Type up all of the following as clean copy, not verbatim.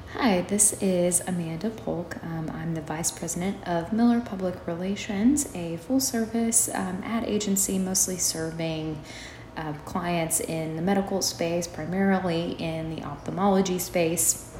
Hi, this is Amanda Polk. I'm the Vice President of Miller Public Relations, a full-service ad agency mostly serving clients in the medical space, primarily in the ophthalmology space,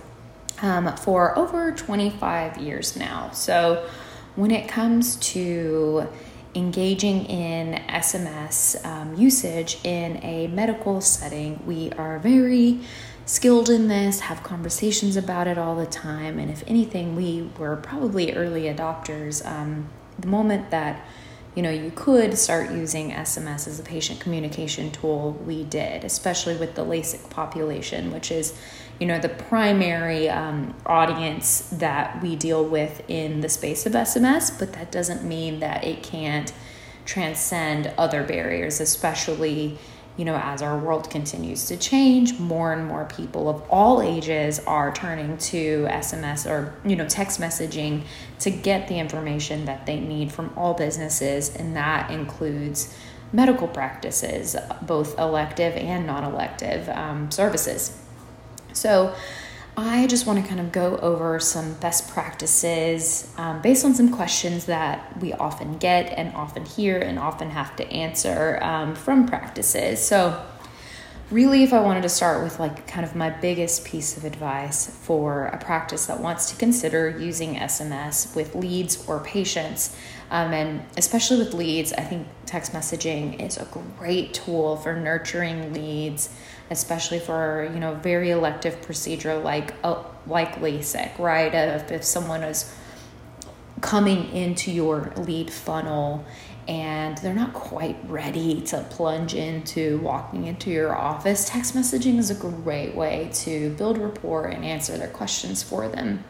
for over 25 years now. So when it comes to engaging in SMS usage in a medical setting, we are very skilled in this, have conversations about it all the time, and if anything, we were probably early adopters. The moment that you could start using SMS as a patient communication tool, we did, especially with the LASIK population, which is the primary audience that we deal with in the space of SMS, but that doesn't mean that it can't transcend other barriers, especially as our world continues to change. More and more people of all ages are turning to SMS or text messaging to get the information that they need from all businesses, and that includes medical practices, both elective and non-elective services. So I just want to kind of go over some best practices based on some questions that we often get and often hear and often have to answer from practices. So really, if I wanted to start with kind of my biggest piece of advice for a practice that wants to consider using SMS with leads or patients, and especially with leads, I think text messaging is a great tool for nurturing leads, especially for very elective procedure like LASIK, right? If someone is coming into your lead funnel and they're not quite ready to plunge into walking into your office, text messaging is a great way to build rapport and answer their questions for them.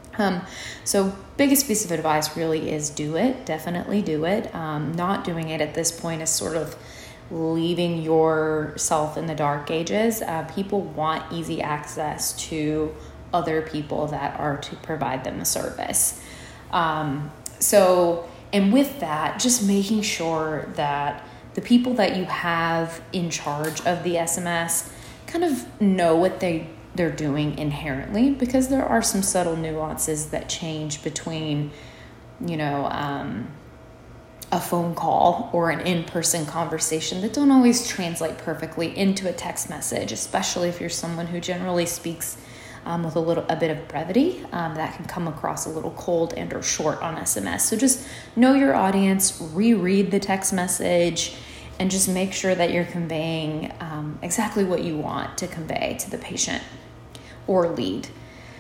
So biggest piece of advice really is do it. Definitely do it. Not doing it at this point is sort of leaving yourself in the dark ages. People want easy access to other people that are to provide them a service. And with that, just making sure that the people that you have in charge of the SMS kind of know what they're doing inherently, because there are some subtle nuances that change between, a phone call or an in-person conversation that don't always translate perfectly into a text message, especially if you're someone who generally speaks with a bit of brevity. That can come across a little cold and or short on SMS. So just know your audience, reread the text message, and just make sure that you're conveying exactly what you want to convey to the patient or lead.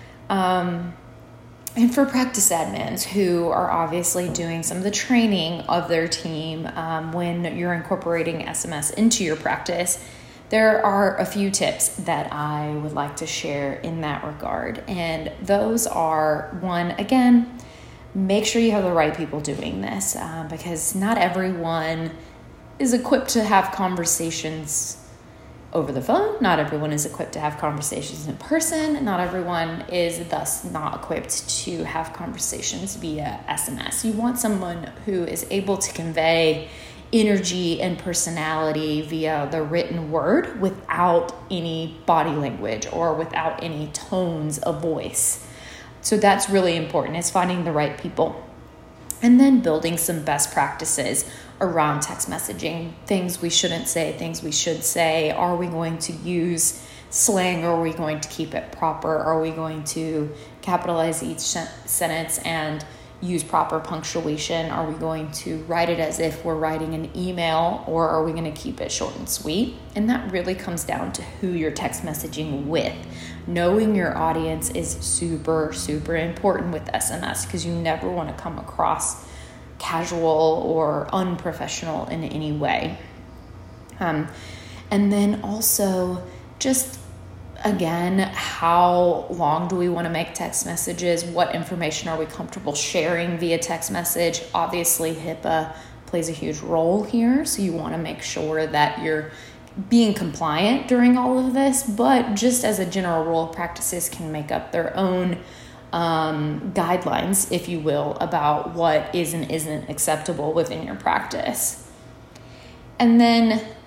And for practice admins who are obviously doing some of the training of their team when you're incorporating SMS into your practice, there are a few tips that I would like to share in that regard. And those are, one, again, make sure you have the right people doing this because not everyone is equipped to have conversations over the phone. Not everyone is equipped to have conversations in person. Not everyone is thus not equipped to have conversations via SMS. You want someone who is able to convey energy and personality via the written word without any body language or without any tones of voice. So that's really important, is finding the right people. And then building some best practices around text messaging, things we shouldn't say, things we should say. Are we going to use slang, or are we going to keep it proper? Are we going to capitalize each sentence and use proper punctuation? Are we going to write it as if we're writing an email, or are we going to keep it short and sweet? And that really comes down to who you're text messaging with. Knowing your audience is super, super important with SMS, because you never want to come across casual or unprofessional in any way. And then also just, again, how long do we want to make text messages? What information are we comfortable sharing via text message? Obviously, HIPAA plays a huge role here, so you want to make sure that you're being compliant during all of this, but just as a general rule, practices can make up their own guidelines, if you will, about what is and isn't acceptable within your practice. And then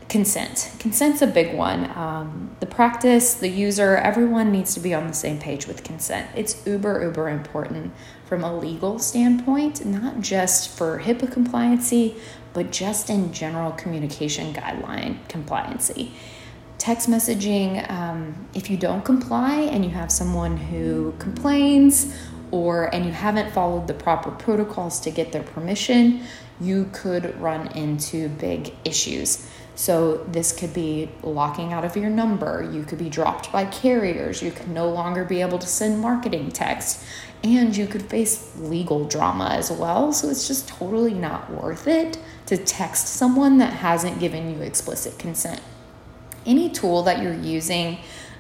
consent. Consent's a big one. The practice, the user, everyone needs to be on the same page with consent. It's uber important from a legal standpoint, not just for HIPAA compliancy, but just in general communication guideline compliancy. Text messaging, if you don't comply and you have someone who complains and you haven't followed the proper protocols to get their permission, you could run into big issues. So this could be locking out of your number. You could be dropped by carriers. You could no longer be able to send marketing text. And you could face legal drama as well. So it's just totally not worth it to text someone that hasn't given you explicit consent. Any tool that you're using,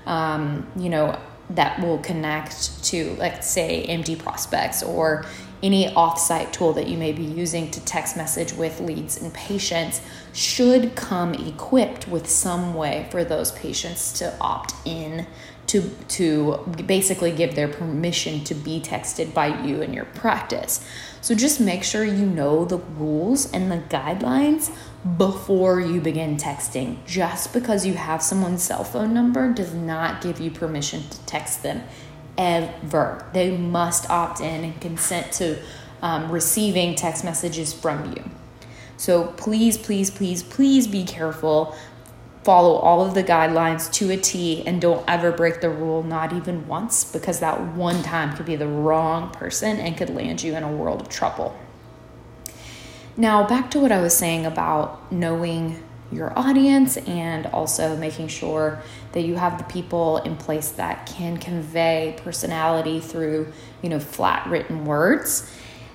that will connect to, let's say, MD Prospects or any offsite tool that you may be using to text message with leads and patients should come equipped with some way for those patients to opt in to basically give their permission to be texted by you in your practice. So just make sure you know the rules and the guidelines before you begin texting. Just because you have someone's cell phone number does not give you permission to text them ever. They must opt in and consent to receiving text messages from you. So please be careful. Follow all of the guidelines to a T and don't ever break the rule, not even once, because that one time could be the wrong person and could land you in a world of trouble. Now, back to what I was saying about knowing your audience and also making sure that you have the people in place that can convey personality through, flat written words.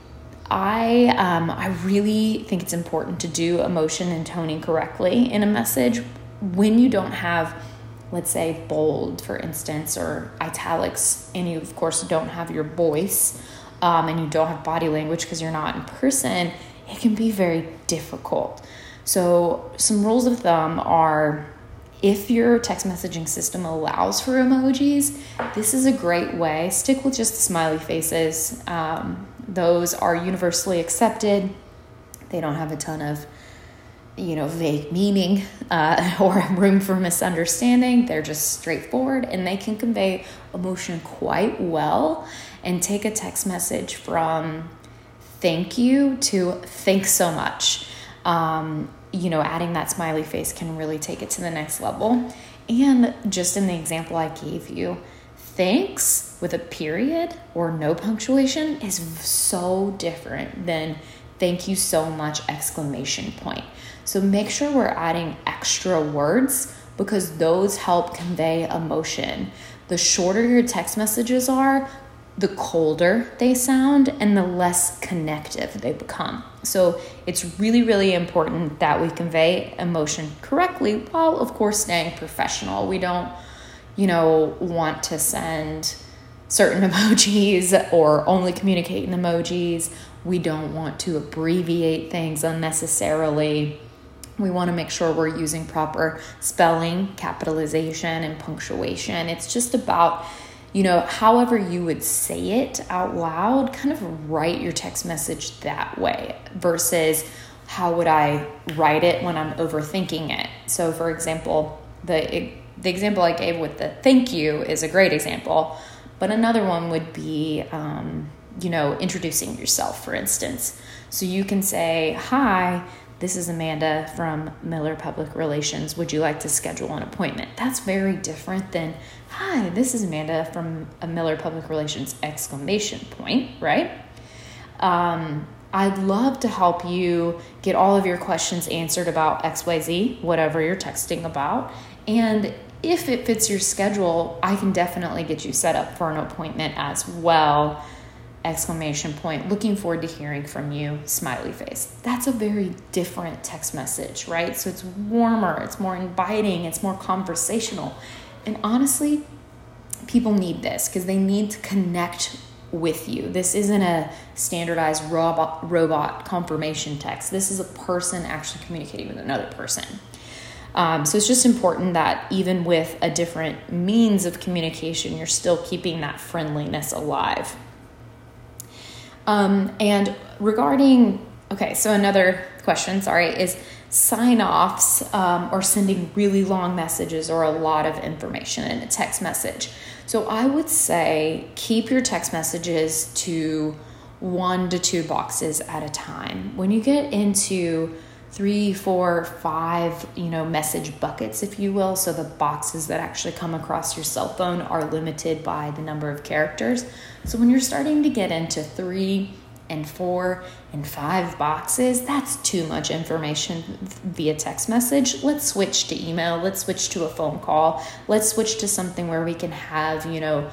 I really think it's important to do emotion and toning correctly in a message when you don't have, let's say, bold, for instance, or italics, and you, of course, don't have your voice, and you don't have body language because you're not in person. It can be very difficult. So some rules of thumb are, if your text messaging system allows for emojis, this is a great way. Stick with just the smiley faces. Those are universally accepted. They don't have a ton of, vague meaning or room for misunderstanding. They're just straightforward, and they can convey emotion quite well and take a text message from thank you to thanks so much. Adding that smiley face can really take it to the next level. And just in the example I gave you, thanks with a period or no punctuation is so different than thank you so much ! So make sure we're adding extra words because those help convey emotion. The shorter your text messages are, the colder they sound and the less connective they become. So it's really important that we convey emotion correctly while, of course, staying professional. We don't, want to send certain emojis or only communicate in emojis. We don't want to abbreviate things unnecessarily. We want to make sure we're using proper spelling, capitalization, and punctuation. It's just about, however you would say it out loud, kind of write your text message that way versus how would I write it when I'm overthinking it. So, for example, the example I gave with the thank you is a great example, but another one would be, introducing yourself, for instance. So you can say, hi, this is Amanda from Miller Public Relations. Would you like to schedule an appointment? That's very different than, hi, this is Amanda from Miller Public Relations, ! Right? I'd love to help you get all of your questions answered about XYZ, whatever you're texting about. And if it fits your schedule, I can definitely get you set up for an appointment as well! Looking forward to hearing from you, smiley face. That's a very different text message, right? So it's warmer, it's more inviting, it's more conversational. And honestly, people need this because they need to connect with you. This isn't a standardized robot confirmation text. This is a person actually communicating with another person. So it's just important that even with a different means of communication, you're still keeping that friendliness alive. And regarding, so another question, is sign-offs or sending really long messages or a lot of information in a text message. So I would say keep your text messages to 1 to 2 boxes at a time. When you get into 3, 4, 5, message buckets, if you will, so the boxes that actually come across your cell phone are limited by the number of characters. So when you're starting to get into 3 and 4 and 5 boxes, that's too much information via text message. Let's switch to email. Let's switch to a phone call. Let's switch to something where we can have,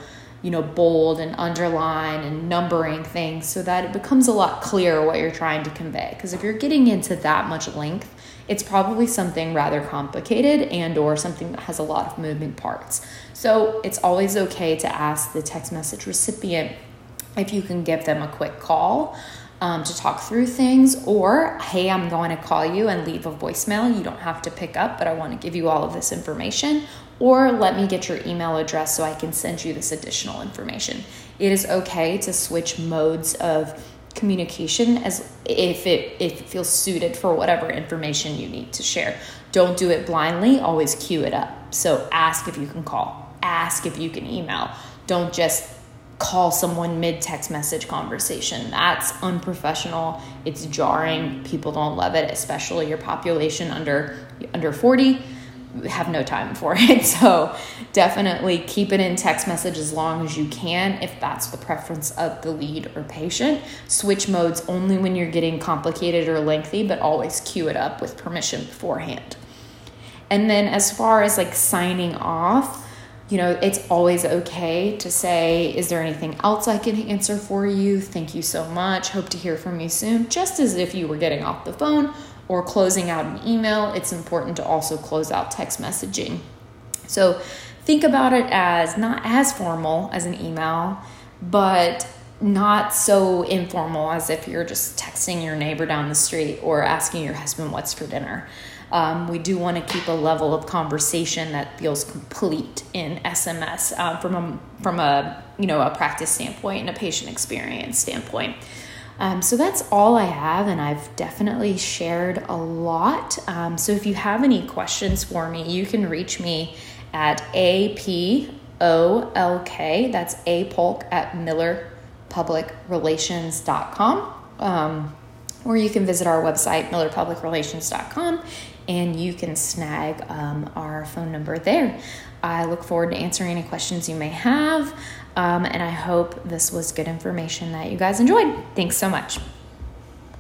bold and underline and numbering things so that it becomes a lot clearer what you're trying to convey. Because if you're getting into that much length, it's probably something rather complicated and or something that has a lot of moving parts. So it's always okay to ask the text message recipient if you can give them a quick call to talk through things, or, hey, I'm going to call you and leave a voicemail. You don't have to pick up, but I want to give you all of this information, or let me get your email address so I can send you this additional information. It is okay to switch modes of communication as if it feels suited for whatever information you need to share. Don't do it blindly, always queue it up. So ask if you can call, ask if you can email. Don't just call someone mid-text message conversation. That's unprofessional. It's jarring. People don't love it, especially your population under 40 have no time for it. So definitely keep it in text message as long as you can if that's the preference of the lead or patient. Switch modes only when you're getting complicated or lengthy, but always queue it up with permission beforehand. And then as far as signing off, it's always okay to say, is there anything else I can answer for you? Thank you so much. Hope to hear from you soon. Just as if you were getting off the phone or closing out an email, it's important to also close out text messaging. So think about it as not as formal as an email, but not so informal as if you're just texting your neighbor down the street or asking your husband what's for dinner. We do want to keep a level of conversation that feels complete in SMS from a practice standpoint and a patient experience standpoint. So that's all I have, and I've definitely shared a lot. So if you have any questions for me, you can reach me at APOLK, that's APOLK at millerpublicrelations.com. Or you can visit our website, millerpublicrelations.com, and you can snag our phone number there. I look forward to answering any questions you may have, and I hope this was good information that you guys enjoyed. Thanks so much.